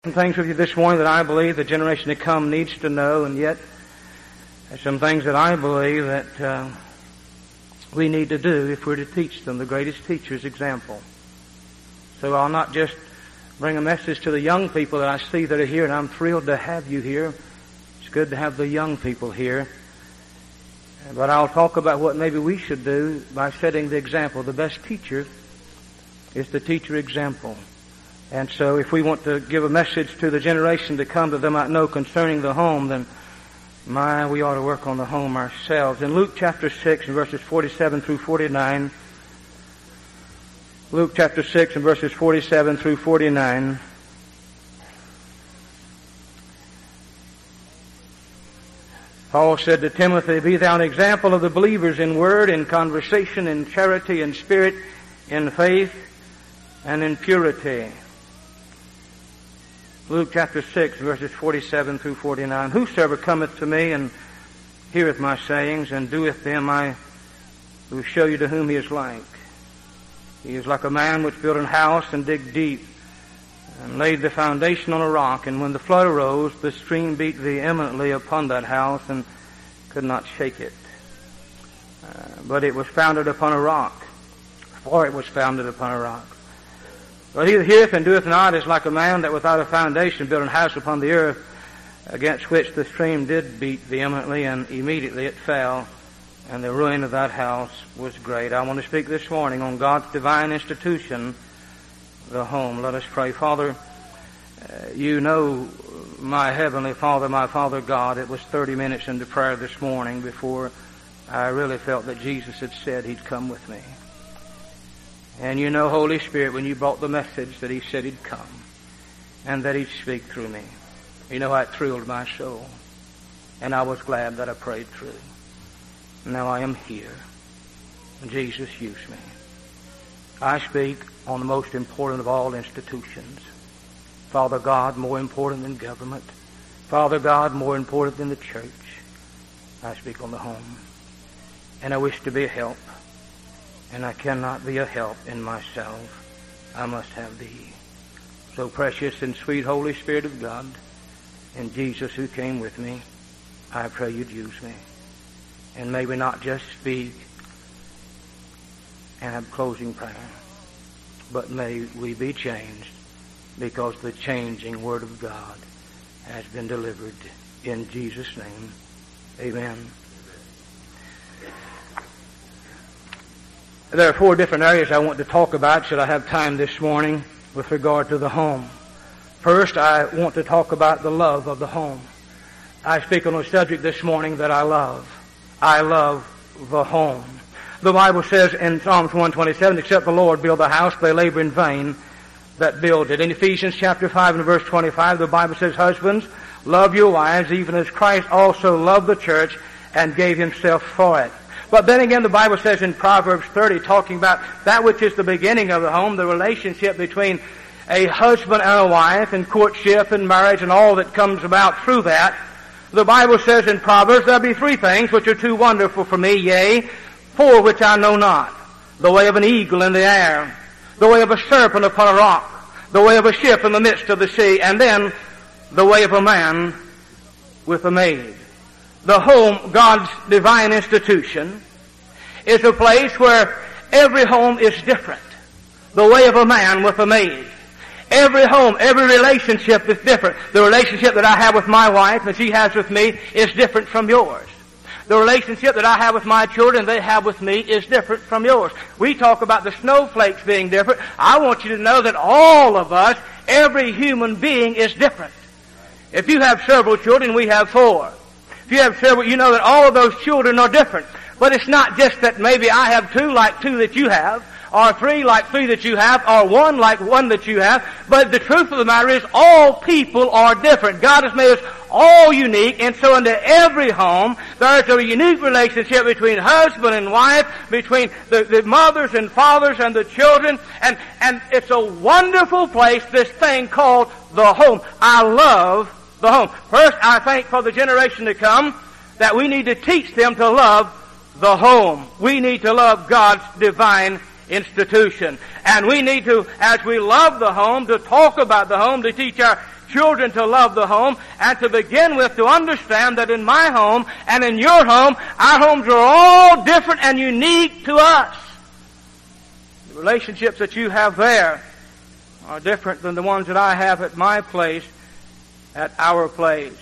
Some things with you this morning that I believe the generation to come needs to know, and yet some things that I believe that we need to do if we're to teach them the greatest teacher's example. So I'll not just bring a message to the young people that I see that are here, and I'm thrilled to have you here. It's good to have the young people here. But I'll talk about what maybe we should do by setting the example. The best teacher is the teacher example. And so if we want to give a message to the generation to come that they might know concerning the home, then we ought to work on the home ourselves. In Luke chapter 6 and verses 47 through 49, Luke chapter 6 and verses 47 through 49, Paul said to Timothy, "Be thou an example of the believers in word, in conversation, in charity, in spirit, in faith, and in purity." Luke chapter 6, verses 47 through 49. "Whosoever cometh to me and heareth my sayings and doeth them, I will show you to whom he is like. He is like a man which built an house and digged deep and laid the foundation on a rock. And when the flood arose, the stream beat vehemently upon that house and could not shake it. But it was founded upon a rock, for it was founded upon a rock. But he that heareth and doeth not is like a man that without a foundation built an house upon the earth, against which the stream did beat vehemently, and immediately it fell, and the ruin of that house was great." I want to speak this morning on God's divine institution, the home. Let us pray. Father, you know my Heavenly Father, my Father God. It was 30 minutes into prayer this morning before I really felt that Jesus had said He'd come with me. And you know, Holy Spirit, when you brought the message that He said He'd come and that He'd speak through me, you know how it thrilled my soul. And I was glad that I prayed through. Now I am here. Jesus, use me. I speak on the most important of all institutions. Father God, more important than government. Father God, more important than the church. I speak on the home. And I wish to be a help. And I cannot be a help in myself. I must have Thee. So precious and sweet Holy Spirit of God, and Jesus who came with me, I pray You'd use me. And may we not just speak and have closing prayer, but may we be changed because the changing Word of God has been delivered. In Jesus' name, amen. There are 4 different areas I want to talk about, should I have time this morning, with regard to the home. First, I want to talk about the love of the home. I speak on a subject this morning that I love. I love the home. The Bible says in Psalms 127, "Except the Lord build the house, they labor in vain that build it." In Ephesians chapter 5 and verse 25, the Bible says, "Husbands, love your wives, even as Christ also loved the church and gave Himself for it." But then again, the Bible says in Proverbs 30, talking about that which is the beginning of the home, the relationship between a husband and a wife, and courtship and marriage and all that comes about through that. The Bible says in Proverbs, "There be 3 things which are too wonderful for me, yea, 4 which I know not. The way of an eagle in the air, the way of a serpent upon a rock, the way of a ship in the midst of the sea, and then the way of a man with a maid." The home, God's divine institution, is a place where every home is different. The way of a man with a maid. Every home, every relationship is different. The relationship that I have with my wife and she has with me is different from yours. The relationship that I have with my children, they have with me, is different from yours. We talk about the snowflakes being different. I want you to know that all of us, every human being, is different. If you have several children, we have 4. If you have several, you know that all of those children are different. But it's not just that maybe I have 2 like 2 that you have, or 3 like 3 that you have, or 1 like 1 that you have. But the truth of the matter is all people are different. God has made us all unique, and so into every home there is a unique relationship between husband and wife, between the mothers and fathers and the children, and it's a wonderful place, this thing called the home. I love the home. First, I think for the generation to come that we need to teach them to love the home. We need to love God's divine institution. And we need to, as we love the home, to talk about the home, to teach our children to love the home, and to begin with to understand that in my home and in your home, our homes are all different and unique to us. The relationships that you have there are different than the ones that I have at my place, at our place.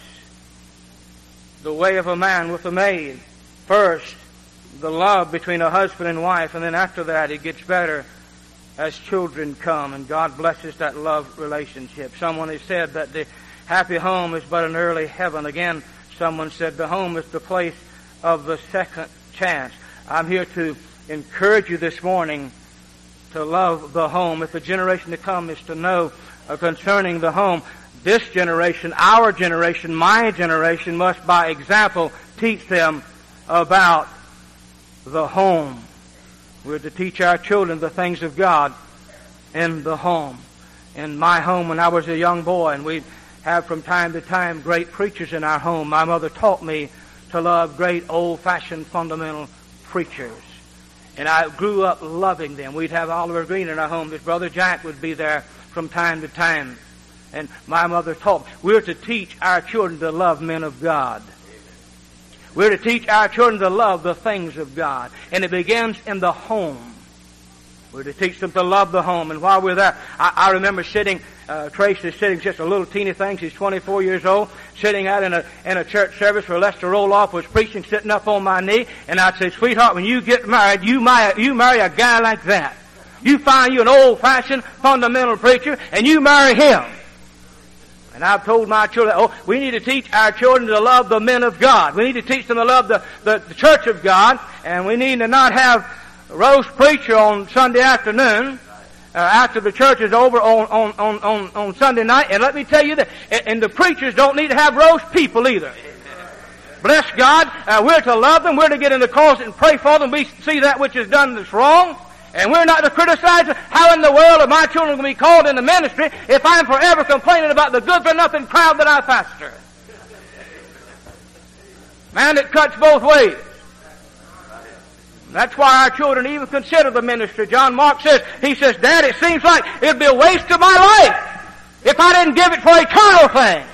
The way of a man with a maid. First, the love between a husband and wife, and then after that it gets better as children come, and God blesses that love relationship. Someone has said that the happy home is but an early heaven. Again, someone said the home is the place of the second chance. I'm here to encourage you this morning to love the home. If the generation to come is to know concerning the home, this generation, our generation, my generation, must by example teach them about the home. We're to teach our children the things of God in the home. In my home when I was a young boy, and we have from time to time great preachers in our home, my mother taught me to love great old-fashioned fundamental preachers. And I grew up loving them. We'd have Oliver Green in our home. His brother Jack would be there from time to time. And my mother taught me. We're to teach our children to love men of God. We're to teach our children to love the things of God. And it begins in the home. We're to teach them to love the home. And while we're there, I remember sitting, Tracy sitting, just a little teeny thing, she's 24 years old, sitting out in a church service where Lester Roloff was preaching, sitting up on my knee, and I'd say, sweetheart, when you get married, you marry a guy like that. You find you an old-fashioned fundamental preacher, and you marry him. And I've told my children, we need to teach our children to love the men of God. We need to teach them to love the church of God. And we need to not have a roast preacher on Sunday afternoon after the church is over on Sunday night. And let me tell you that, and the preachers don't need to have roast people either. Bless God. We're to love them. We're to get in the closet and pray for them. We see that which is done that's wrong. And we're not to criticize how in the world are my children going to be called into ministry if I'm forever complaining about the good-for-nothing crowd that I pastor. Man, it cuts both ways. That's why our children even consider the ministry. John Mark says, Dad, it seems like it'd be a waste of my life if I didn't give it for eternal things.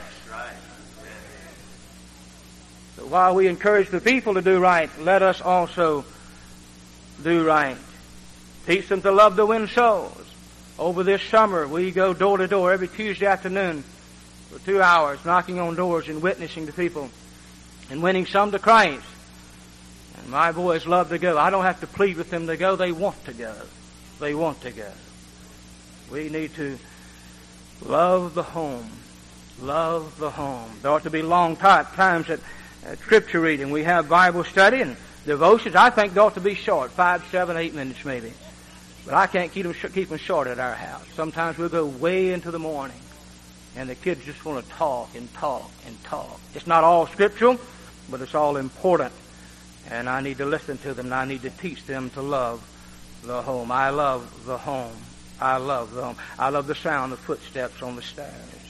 So while we encourage the people to do right, let us also do right. Teach them to love to win souls. Over this summer, we go door to door every Tuesday afternoon for 2 hours, knocking on doors and witnessing to people and winning some to Christ. And my boys love to go. I don't have to plead with them to go. They want to go. They want to go. We need to love the home. Love the home. There ought to be long times at Scripture reading. We have Bible study and devotions. I think they ought to be short, 5, 7, 8 minutes maybe. But I can't keep them short at our house. Sometimes we'll go way into the morning, and the kids just want to talk and talk and talk. It's not all scriptural, but it's all important. And I need to listen to them, and I need to teach them to love the home. I love the home. I love the home. I love the sound of footsteps on the stairs.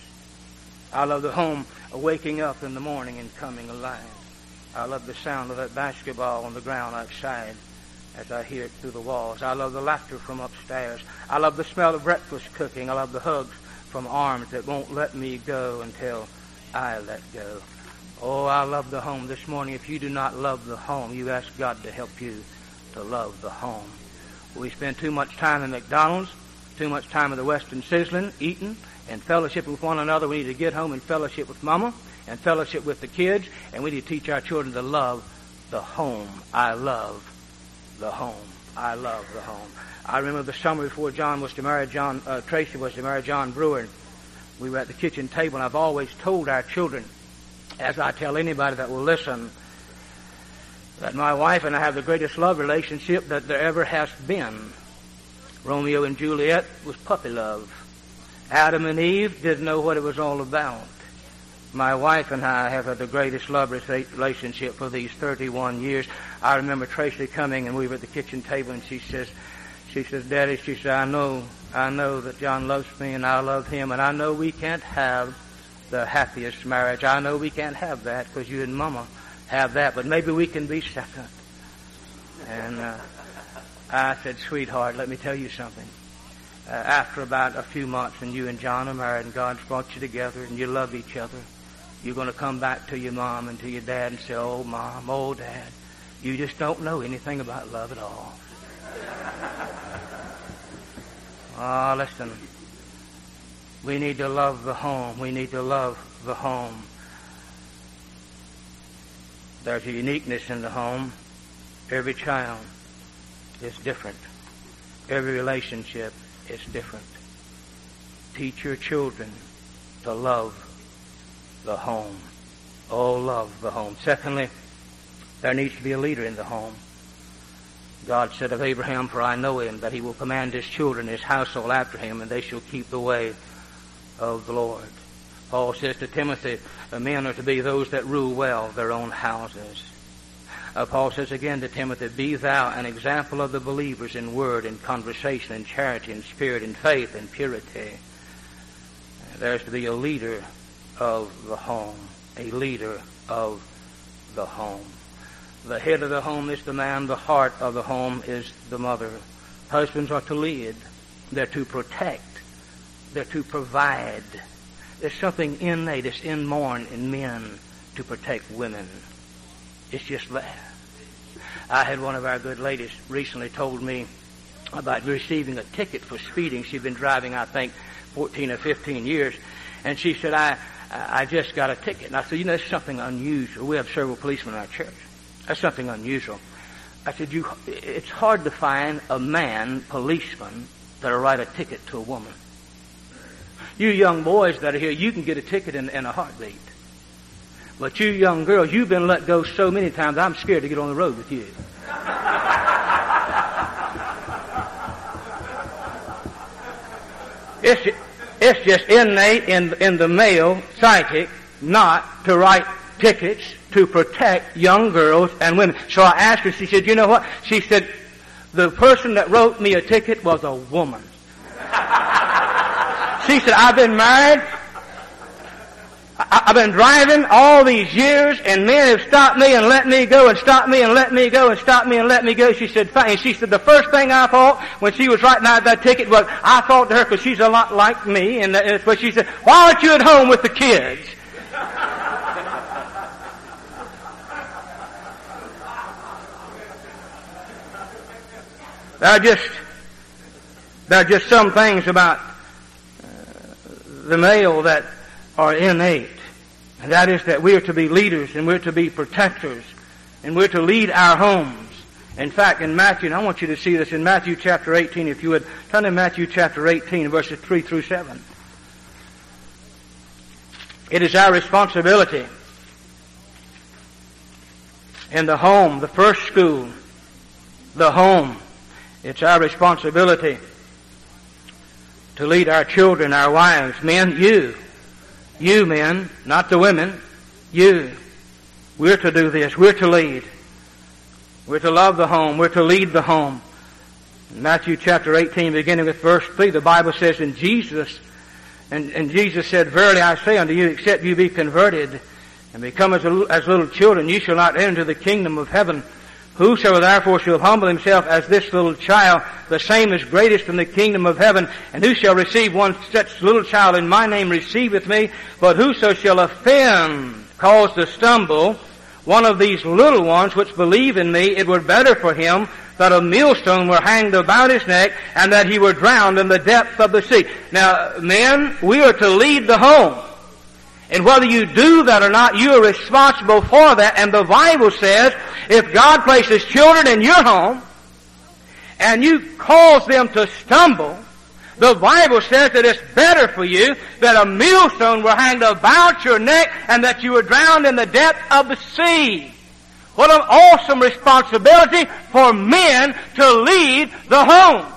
I love the home waking up in the morning and coming alive. I love the sound of that basketball on the ground outside as I hear it through the walls. I love the laughter from upstairs. I love the smell of breakfast cooking. I love the hugs from arms that won't let me go until I let go. Oh, I love the home. This morning, if you do not love the home, you ask God to help you to love the home. We spend too much time in McDonald's, too much time in the Western Sizzlin', eating and fellowship with one another. We need to get home and fellowship with Mama and fellowship with the kids, and we need to teach our children to love the home. I love the home. I love the home. I remember the summer before John was to marry Tracy was to marry John Brewer. We were at the kitchen table, and I've always told our children, as I tell anybody that will listen, that my wife and I have the greatest love relationship that there ever has been. Romeo and Juliet was puppy love. Adam and Eve didn't know what it was all about. My wife and I have had the greatest love relationship for these 31 years. I remember Tracy coming, and we were at the kitchen table, and she says, Daddy, she said, I know that John loves me, and I love him, and I know we can't have the happiest marriage. I know we can't have that because you and Mama have that, but maybe we can be second. And I said, sweetheart, let me tell you something. after about a few months and you and John are married and God's brought you together and you love each other, you're going to come back to your mom and to your dad and say, "Oh, Mom, oh, Dad, you just don't know anything about love at all." Listen. We need to love the home. We need to love the home. There's a uniqueness in the home. Every child is different. Every relationship is different. Teach your children to love the home. Oh, love the home. Secondly, there needs to be a leader in the home. God said of Abraham, "For I know him, that he will command his children, his household after him, and they shall keep the way of the Lord." Paul says to Timothy, men are to be those that rule well their own houses. Paul says again to Timothy, "Be thou an example of the believers in word, in conversation, in charity, in spirit, in faith, in purity." There's to be a leader of the home. A leader of the home. The head of the home is the man. The heart of the home is the mother. Husbands are to lead. They're to protect. They're to provide. There's something innate, it's inborn in men to protect women. It's just there. I had one of our good ladies recently told me about receiving a ticket for speeding. She'd been driving, I think, 14 or 15 years. And she said, I just got a ticket. And I said, that's something unusual. We have several policemen in our church. That's something unusual. I said, it's hard to find a man policeman that'll write a ticket to a woman. You young boys that are here, you can get a ticket in a heartbeat. But you young girls, you've been let go so many times, I'm scared to get on the road with you. It's just innate in the male psychic not to write tickets to protect young girls and women. So I asked her, she said, "You know what?" She said, "The person that wrote me a ticket was a woman." She said, "I've been married. I've been driving all these years, and men have stopped me and let me go, and stopped me and let me go, and stopped me and let me go." She said, "Fine." She said, "The first thing I thought when she was writing out that ticket was, I thought to her, because she's a lot like me, and but she said, 'Why aren't you at home with the kids?'" There are just some things about the male that are innate. And that is that we are to be leaders and we're to be protectors and we're to lead our homes. In fact, in Matthew, and I want you to see this in Matthew chapter 18, if you would turn to Matthew chapter 18, verses 3 through 7. It is our responsibility in the home, the first school, the home. It's our responsibility to lead our children, our wives. Men, you men, not the women, you. We're to do this. We're to lead. We're to love the home. We're to lead the home. In Matthew chapter 18, beginning with verse 3, the Bible says, and Jesus said, "Verily I say unto you, except you be converted and become as little children, you shall not enter the kingdom of heaven. Whosoever therefore shall humble himself as this little child, the same is greatest in the kingdom of heaven. And who shall receive one such little child in my name receiveth me. But whoso shall offend, cause to stumble, one of these little ones which believe in me, it were better for him that a millstone were hanged about his neck, and that he were drowned in the depth of the sea." Now, men, we are to lead the home. And whether you do that or not, you are responsible for that. And the Bible says, if God places children in your home, and you cause them to stumble, the Bible says that it's better for you that a millstone were hanged about your neck, and that you were drowned in the depth of the sea. What an awesome responsibility for men to lead the home.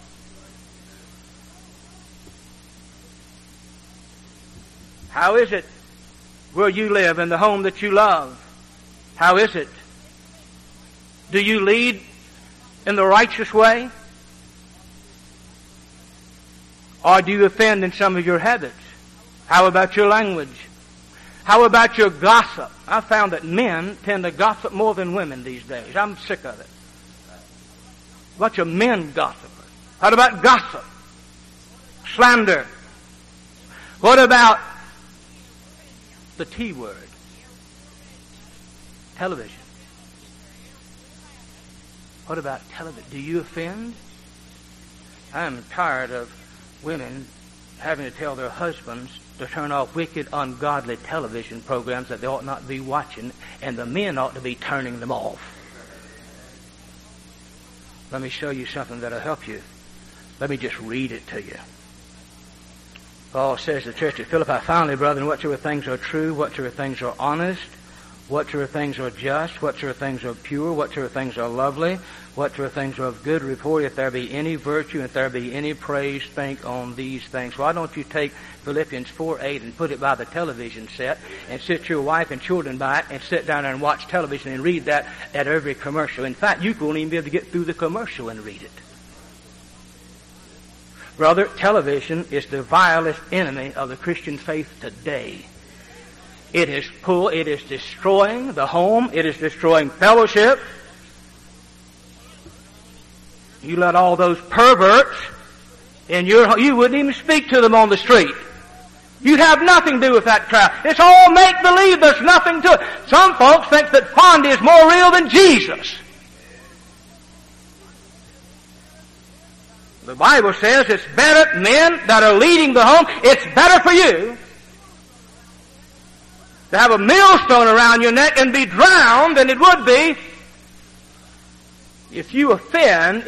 How is it where you live, in the home that you love? How is it? Do you lead in the righteous way? Or do you offend in some of your habits? How about your language? How about your gossip? I found that men tend to gossip more than women these days. I'm sick of it. A bunch of men gossipers. How about gossip? slander? What about the T word? Television. What about television? Do you offend? I'm tired of women having to tell their husbands to turn off wicked, ungodly television programs that they ought not be watching, and the men ought to be turning them off. Let me show you something that'll help you. Let me just read it to you. Paul says to the church at Philippi, finally, brethren, whatsoever things are true, whatsoever things are honest, whatsoever things are just, whatsoever things are pure, whatsoever things are lovely, whatsoever things are of good report, if there be any virtue, if there be any praise, think on these things. Why don't you take Philippians 4:8 and put it by the television set and sit your wife and children by it and sit down there and watch television and read that at every commercial. In fact, you won't even be able to get through the commercial and read it. Brother, television is the vilest enemy of the Christian faith today. It is destroying the home. It is destroying fellowship. You let all those perverts in you wouldn't even speak to them on the street. You'd have nothing to do with that crowd. It's all make-believe. There's nothing to it. Some folks think that Fonda is more real than Jesus. The Bible says it's better, men that are leading the home, it's better for you to have a millstone around your neck and be drowned than it would be if you offend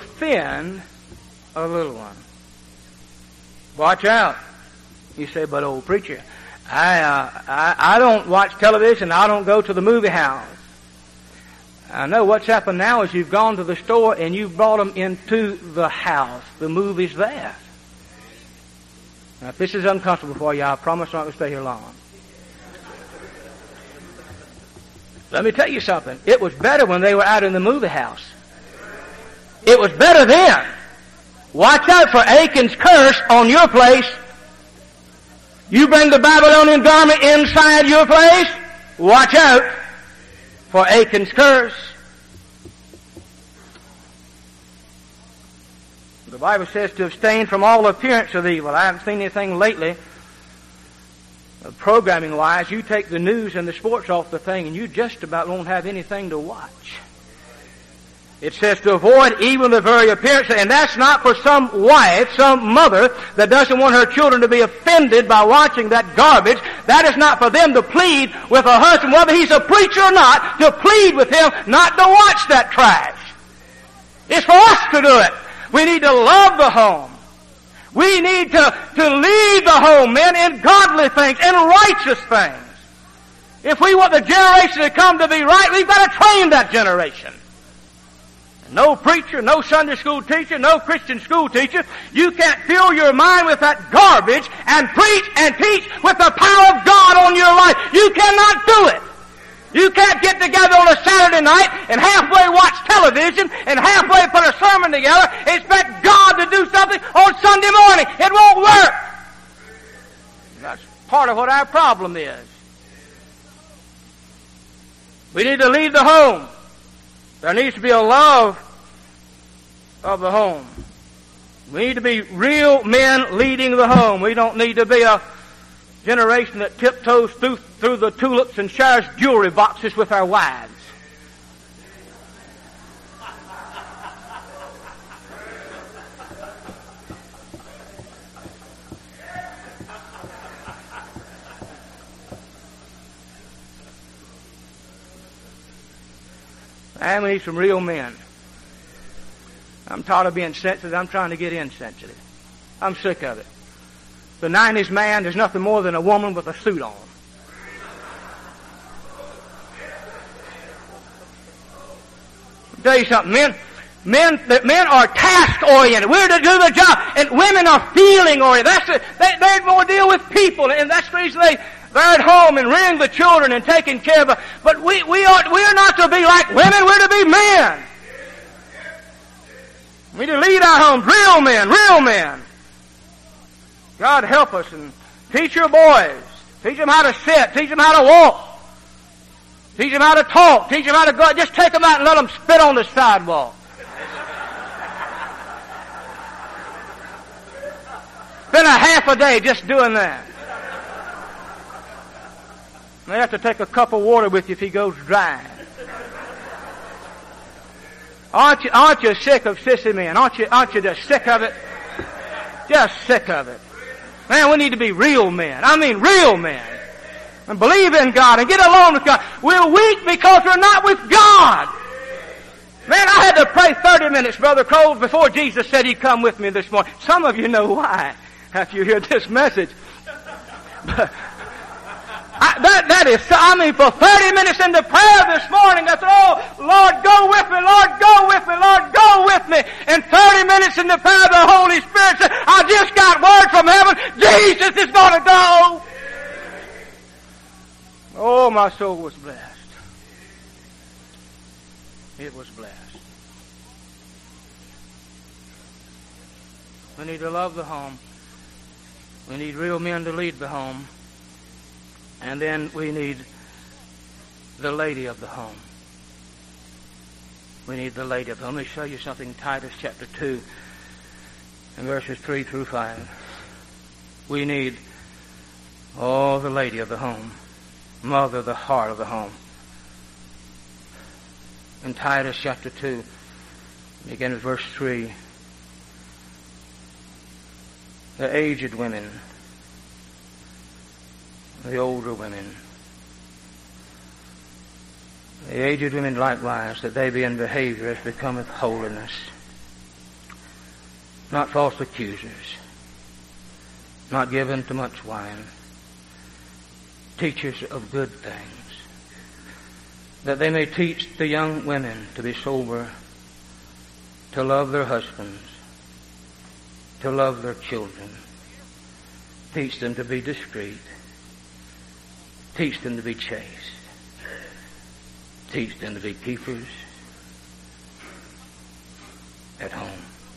a little one. Watch out. You say, but old preacher, I don't watch television. I don't go to the movie house. I know what's happened now is you've gone to the store and you've brought them into the house. The movie's there. Now, if this is uncomfortable for you, I promise I'm not going to stay here long. Let me tell you something. It was better when they were out in the movie house. It was better then. Watch out for Achan's curse on your place. You bring the Babylonian garment inside your place, watch out for Achan's curse. The Bible says to abstain from all appearance of evil. I haven't seen anything lately, programming-wise. You take the news and the sports off the thing and you just about won't have anything to watch. It says to avoid even the very appearance, and that's not for some wife, some mother that doesn't want her children to be offended by watching that garbage. That is not for them to plead with a husband, whether he's a preacher or not, to plead with him not to watch that trash. It's for us to do it. We need to love the home. We need to lead the home, men, in godly things, in righteous things. If we want the generation to come to be right, we've got to train that generation. No preacher, no Sunday school teacher, no Christian school teacher. You can't fill your mind with that garbage and preach and teach with the power of God on your life. You cannot do it. You can't get together on a Saturday night and halfway watch television and halfway put a sermon together and expect God to do something on Sunday morning. It won't work. That's part of what our problem is. We need to leave the home. There needs to be a love of the home. We need to be real men leading the home. We don't need to be a generation that tiptoes through the tulips and shares jewelry boxes with our wives. And we need some real men. I'm tired of being sensitive. I'm trying to get insensitive. I'm sick of it. The 90s man is nothing more than a woman with a suit on. I'll tell you something, men are task-oriented. We're to do the job. And women are feeling-oriented. They more deal with people. And that's the reason they're at home and rearing the children and taking care of them. But we're not to be like women. We're to be men. We need to lead our homes. Real men. Real men. God help us and teach your boys. Teach them how to sit. Teach them how to walk. Teach them how to talk. Teach them how to go. Just take them out and let them spit on the sidewalk. Spend a half a day just doing that. You have to take a cup of water with you if he goes dry. Aren't you sick of sissy men? Aren't you just sick of it? Just sick of it. Man, we need to be real men. I mean real men. And believe in God and get along with God. We're weak because we're not with God. Man, I had to pray 30 minutes, Brother Cole, before Jesus said he'd come with me this morning. Some of you know why after you hear this message. But for 30 minutes into prayer this morning, I said, oh, Lord, go with me, Lord, go with me, Lord, go with me. And 30 minutes into prayer, the Holy Spirit said, I just got word from heaven, Jesus is going to go. Oh, my soul was blessed. It was blessed. We need to love the home. We need real men to lead the home. And then we need the lady of the home. We need the lady of the home. Let me show you something. Titus chapter 2 and verses 3 through 5. We need, the lady of the home. Mother, the heart of the home. In Titus chapter 2, begin with verse 3. The aged women, the older women, the aged women likewise, that they be in behavior as becometh holiness, not false accusers, not given to much wine, teachers of good things, that they may teach the young women to be sober, to love their husbands, to love their children, teach them to be discreet, teach them to be chaste, teach them to be keepers at home.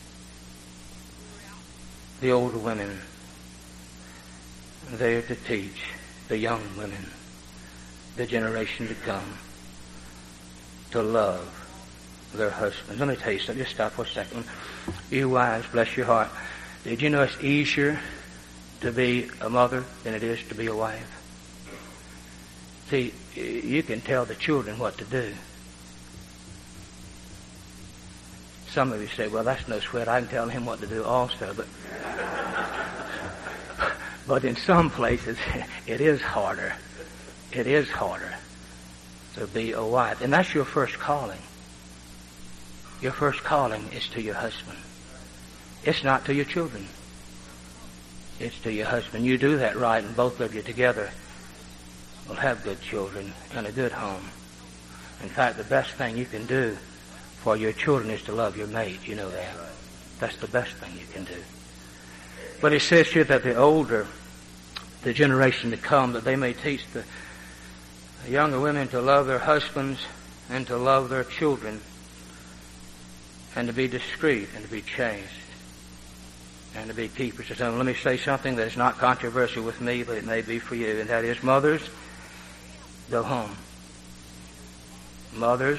The older women, they are to teach the young women, the generation to come, to love their husbands. Let me tell you something. Just stop for a second. You wives, bless your heart. Did you know it's easier to be a mother than it is to be a wife? See, you can tell the children what to do. Some of you say, well, that's no sweat. I can tell him what to do also. But in some places, it is harder. It is harder to be a wife. And that's your first calling. Your first calling is to your husband. It's not to your children. It's to your husband. You do that right, and both of you together will have good children and a good home. In fact, the best thing you can do for your children is to love your mate. You know that. That's the best thing you can do. But it says here that the older, the generation to come, that they may teach the younger women to love their husbands and to love their children and to be discreet and to be chaste and to be keepers of home. Let me say something that is not controversial with me, but it may be for you, and that is, mothers, go home. Mothers,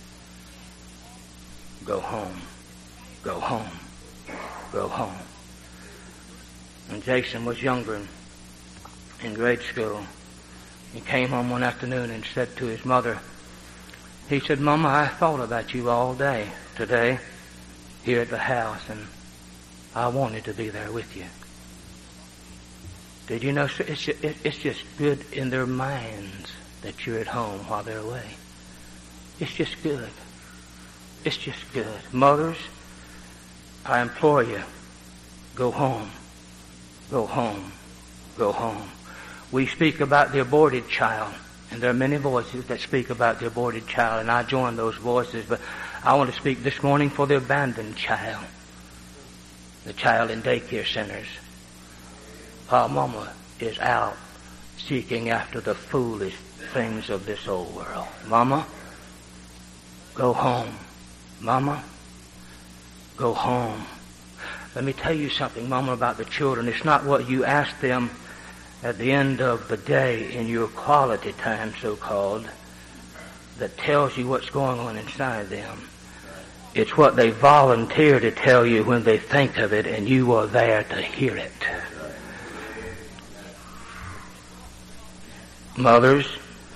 go home. Go home. Go home. When Jason was younger in grade school, he came home one afternoon and said to his mother, he said, Mama, I thought about you all day today here at the house, and I wanted to be there with you. Did you know, sir, it's just good in their minds that you're at home while they're away. It's just good. It's just good. Mothers, I implore you, go home. Go home. Go home. We speak about the aborted child, and there are many voices that speak about the aborted child, and I join those voices, but I want to speak this morning for the abandoned child, the child in daycare centers. Our mama is out seeking after the foolish things of this old world. Mama, go home. Mama, go home. Let me tell you something, Mama, about the children. It's not what you ask them at the end of the day in your quality time, so-called, that tells you what's going on inside them. It's what they volunteer to tell you when they think of it, and you are there to hear it. Mothers,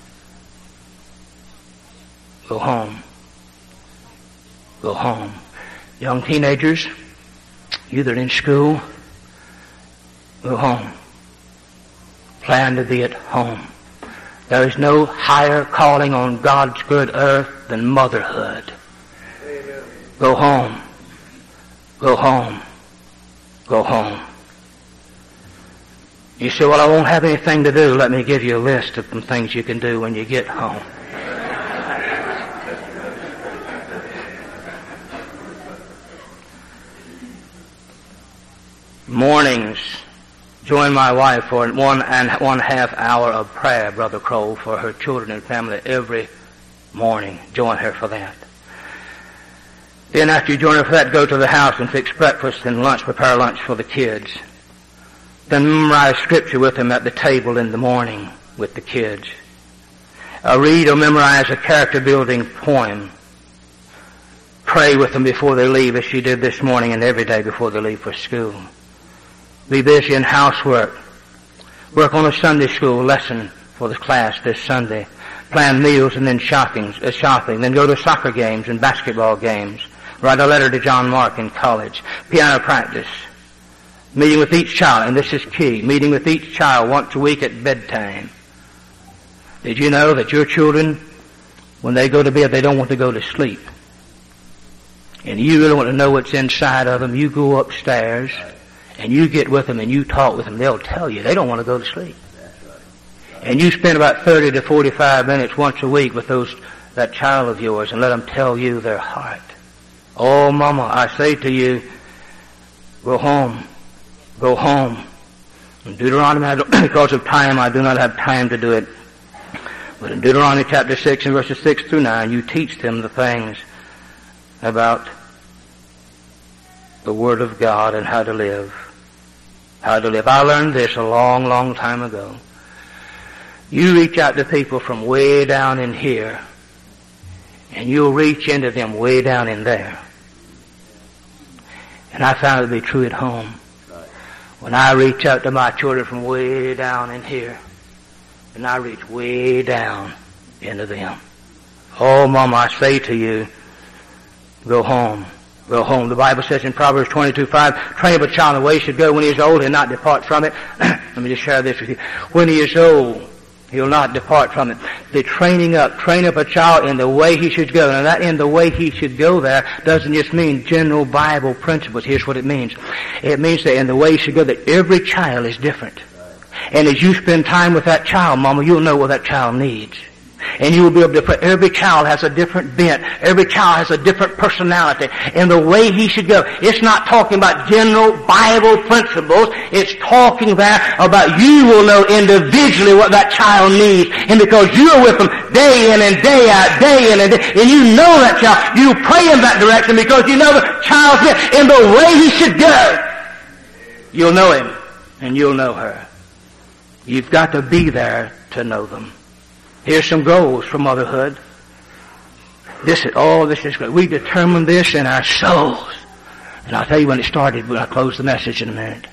go home. Go home. Young teenagers, you that are in school, go home. Plan to be at home. There is no higher calling on God's good earth than motherhood. Go home. Go home. Go home. You say, well, I won't have anything to do. Let me give you a list of some things you can do when you get home. Mornings, join my wife for 1.5 hours of prayer, Brother Kroll, for her children and family every morning. Join her for that. Then after you join her for that, go to the house and fix breakfast and lunch, prepare lunch for the kids. Then memorize scripture with them at the table in the morning with the kids. Read or memorize a character-building poem. Pray with them before they leave, as she did this morning and every day before they leave for school. Be busy in housework. Work on a Sunday school lesson for the class this Sunday. Plan meals and then shopping. Then go to soccer games and basketball games. Write a letter to John Mark in college. Piano practice. Meeting with each child, and this is key, meeting with each child once a week at bedtime. Did you know that your children, when they go to bed, they don't want to go to sleep? And you really want to know what's inside of them, you go upstairs and you get with them and you talk with them. They'll tell you they don't want to go to sleep. And you spend about 30 to 45 minutes once a week with that child of yours and let them tell you their heart. Oh, Mama, I say to you, go home. Go home. In Deuteronomy, because of time, I do not have time to do it. But in Deuteronomy chapter 6 and verses 6 through 9, you teach them the things about the Word of God and how to live. How to live. I learned this a long, long time ago. You reach out to people from way down in here, and you'll reach into them way down in there. And I found it to be true at home. When I reach out to my children from way down in here, and I reach way down into them. Oh, Mama, I say to you, go home. Go home. The Bible says in Proverbs 22:5, train up a child in the way he should go. When he is old, he'll not depart from it. Let me just share this with you. When he is old, he'll not depart from it. The train up a child in the way he should go. Now that in the way he should go there doesn't just mean general Bible principles. Here's what it means. It means that in the way he should go, that every child is different. And as you spend time with that child, Mama, you'll know what that child needs. And you will be able to put, every child has a different bent. Every child has a different personality. And the way he should go. It's not talking about general Bible principles. It's talking about you will know individually what that child needs. And because you are with them day in and day out, day in and day, and you know that child, you pray in that direction because you know the child's in the way he should go. You'll know him and you'll know her. You've got to be there to know them. Here's some goals for motherhood. This is great. We determined this in our souls. And I'll tell you when it started when I close the message in a minute.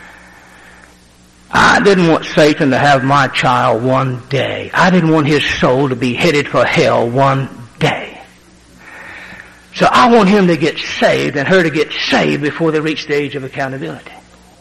I didn't want Satan to have my child one day. I didn't want his soul to be headed for hell one day. So I want him to get saved and her to get saved before they reach the age of accountability.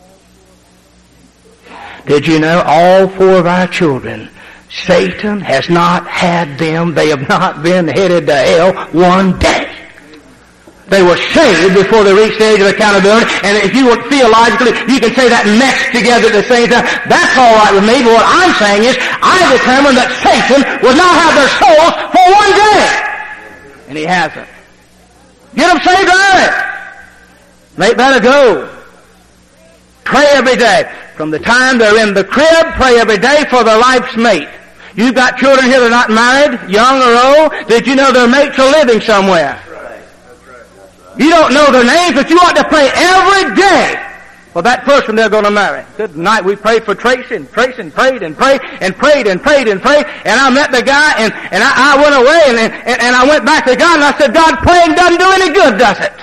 Did you know all 4 of our children, Satan has not had them. They have not been headed to hell one day. They were saved before they reached the age of accountability. And if you would theologically, you can say that mixed together at the same time. That's all right with me. But what I'm saying is, I determined that Satan would not have their souls for one day. And he hasn't. Get them saved early. They better go. Pray every day. From the time they're in the crib, pray every day for their life's mate. You've got children here that are not married, young or old. Did you know their mates are living somewhere? That's right. You don't know their names, but you ought to pray every day for that person they're going to marry. Good night. We prayed for Tracy, and Tracy prayed and prayed and prayed and prayed and prayed. And I met the guy, and I went away, and I went back to God, and I said, God, praying doesn't do any good, does it?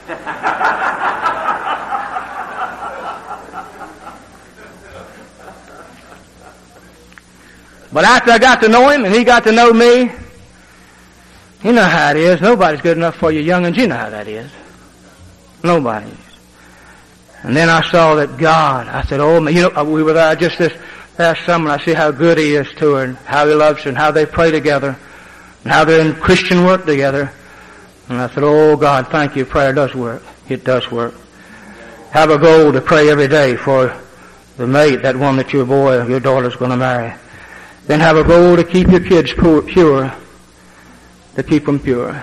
But after I got to know him, and he got to know me, you know how it is. Nobody's good enough for you young'uns. You know how that is. Nobody is. And then I saw that God, I said, oh, man, you know, we were there just this past summer, and I see how good he is to her, and how he loves her, and how they pray together, and how they're in Christian work together. And I said, oh, God, thank you. Prayer does work. It does work. Have a goal to pray every day for the mate, that one that your boy or your daughter's going to marry. Then have a goal to keep your kids pure, to keep them pure.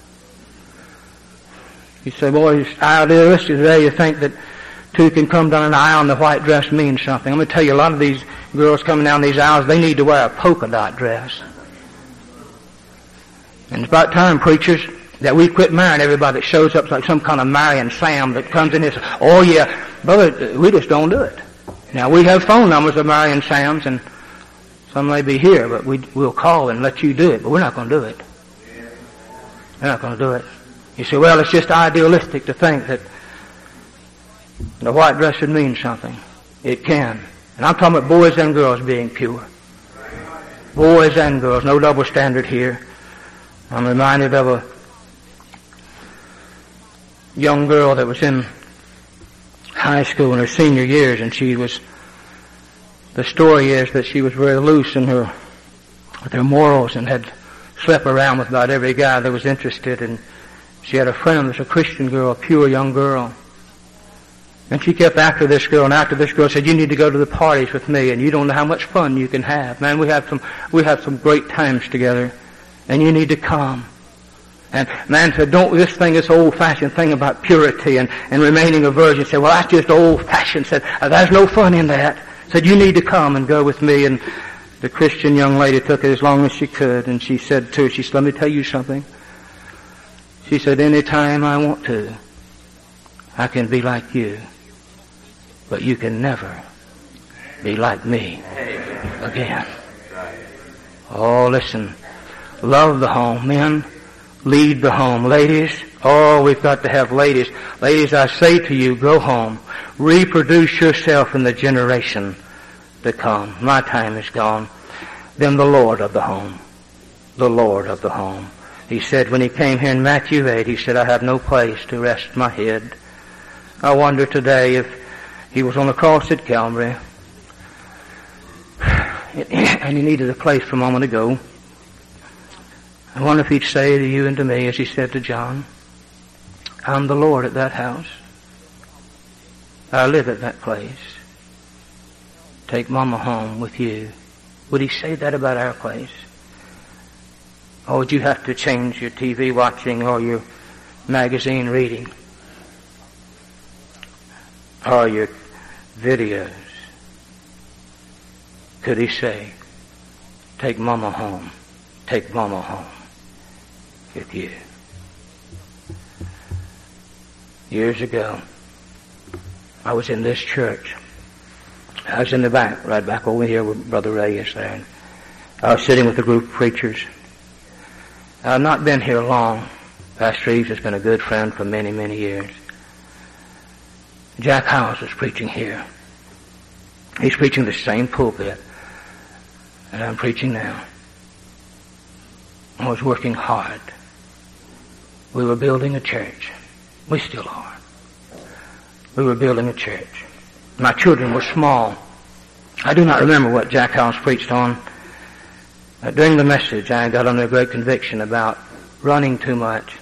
You say, boy, it's idealistic today. You think that two can come down an aisle and the white dress means something. I'm going to tell you, a lot of these girls coming down these aisles, they need to wear a polka dot dress. And it's about time, preachers, that we quit marrying everybody that shows up like some kind of Marion Sam that comes in here and says, oh yeah, brother, we just don't do it. Now, we have phone numbers of Marion Sams, and some may be here, but we'll call and let you do it, but we're not going to do it. We're not going to do it. You say, well, it's just idealistic to think that the white dress should mean something. It can. And I'm talking about boys and girls being pure. Boys and girls, no double standard here. I'm reminded of a young girl that was in high school in her senior years, and the story is that she was very loose in with her morals, and had slept around with about every guy that was interested. And she had a friend that was a Christian girl, a pure young girl. And she kept after this girl, and after this girl said, you need to go to the parties with me, and you don't know how much fun you can have. Man, we have some great times together, and you need to come. And man said, this thing, this old-fashioned thing about purity and remaining a virgin. Said, well, that's just old-fashioned. Said, there's no fun in that. Said, you need to come and go with me. And the Christian young lady took it as long as she could, and she said to her, let me tell you something. She said, any time I want to, I can be like you, but you can never be like me again. Oh, listen, love the home, men. Lead the home. Ladies, oh, we've got to have ladies. Ladies, I say to you, go home. Reproduce yourself in the generation to come. My time is gone. Then the Lord of the home. The Lord of the home. He said when he came here in Matthew 8, he said, I have no place to rest my head. I wonder today if he was on the cross at Calvary and he needed a place for a moment to go. I wonder if he'd say to you and to me, as he said to John, I'm the Lord at that house. I live at that place. Take Mama home with you. Would he say that about our place? Or would you have to change your TV watching or your magazine reading? Or your videos? Could he say, take Mama home. Take Mama home with you. Years ago, I was in this church. I was in the back, right back over here where Brother Ray is there. And I was sitting with a group of preachers. I've not been here long. Pastor Eves has been a good friend for many, many years. Jack Howes was preaching here. He's preaching the same pulpit that I'm preaching now. I was working hard. We were building a church. We still are. We were building a church. My children were small. I do not remember what Jack Howes preached on. During the message, I got under a great conviction about running too much,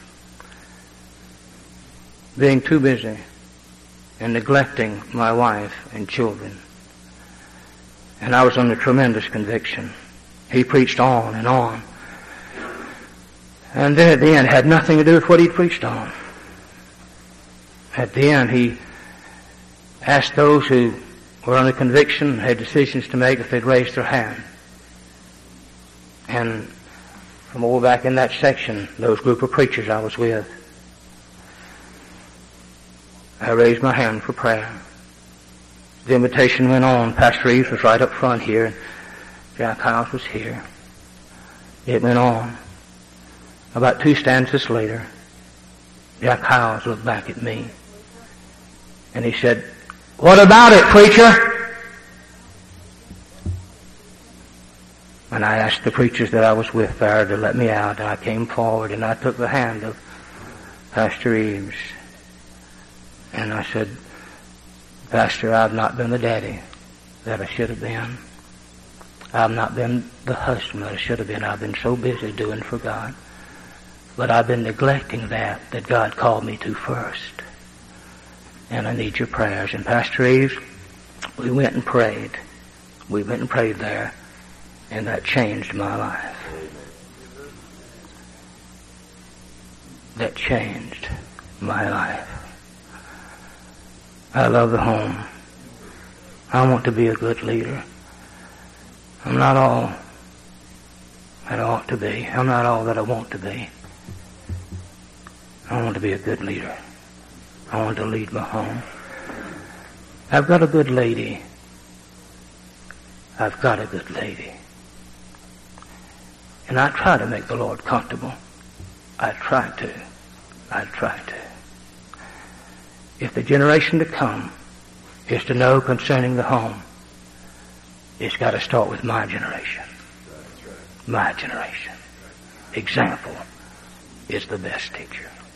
being too busy, and neglecting my wife and children. And I was under tremendous conviction. He preached on and on. And then at the end, it had nothing to do with what he preached on. At the end, he asked those who were under conviction, had decisions to make, if they'd raise their hand. And from over back in that section, those group of preachers I was with, I raised my hand for prayer. The invitation went on. Pastor Reeves was right up front here, and Jack Hyles was here. It went on. About 2 stanzas later, Jack Hyles looked back at me, and he said, "What about it, preacher?" And I asked the preachers that I was with there to let me out, and I came forward, and I took the hand of Pastor Reeves, and I said, "Pastor, I've not been the daddy that I should have been. I've not been the husband that I should have been. I've been so busy doing for God. But I've been neglecting that God called me to first. And I need your prayers." And Pastor Reeves, we went and prayed. We went and prayed there, and that changed my life. That changed my life. I love the home. I want to be a good leader. I'm not all that I ought to be. I'm not all that I want to be. I want to be a good leader. I want to lead my home. I've got a good lady. I've got a good lady. And I try to make the Lord comfortable. I try to. If the generation to come is to know concerning the home, it's got to start with my generation. My generation. Example is the best teacher.